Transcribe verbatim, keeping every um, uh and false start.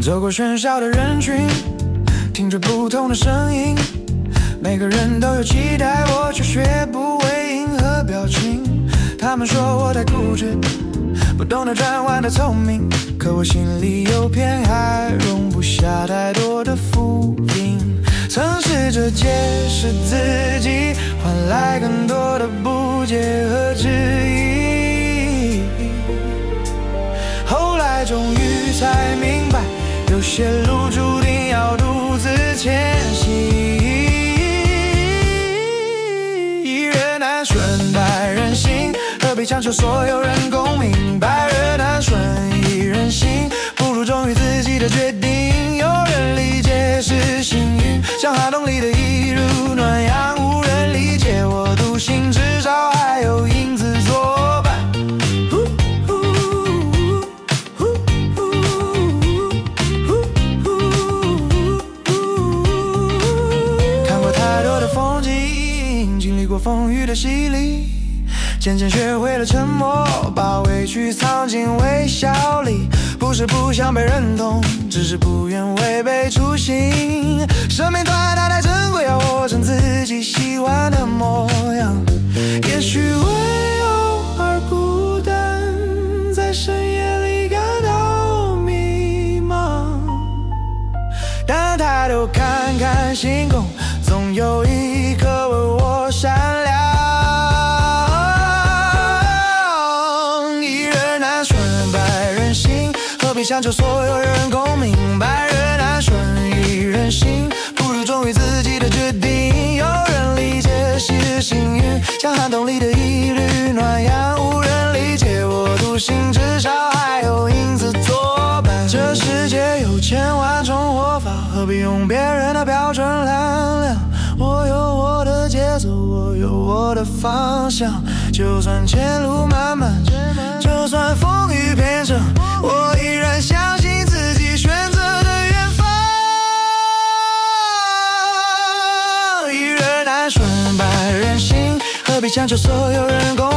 走过喧嚣的人群，听着不同的声音，每个人都有期待，我却学不会迎合表情。他们说我太固执，不懂得转弯的聪明，可我心里有片海，容不下太多的浮云。曾试着解释自己，换来更多的不解和质疑，后来终于才明白，有些路注定要独自前行。一人难顺百人行，何必强求所有人共鸣？百人难顺一人行，不如忠于自己的决定。有人理解是幸运，像寒冬里的一缕暖阳，无人理解我独行，至少还有影子作伴。看过太多的风景，经历过风雨的洗礼，渐渐学会了沉默，把委屈藏进微笑里。不是不想被认同，只是不愿违背初心。生命短它太珍贵，要活成自己喜欢的模样。也许为偶尔孤单，在深夜里感到迷茫，但抬头看看星空，总有一颗为我闪亮。何必强求所有人共鸣？百人难顺一人行，不如忠于自己的决定。有人理解是幸运，像寒冬里的一缕暖阳，无人理解我独行，至少还有影子作伴。这世界有千万种活法，何必用别人的标准衡量？我有我的节奏，我有我的方向，就算前路漫漫，就算风雨偏程，我依然相信自己选择的远方。一人难顺百人行，何必强求所有人共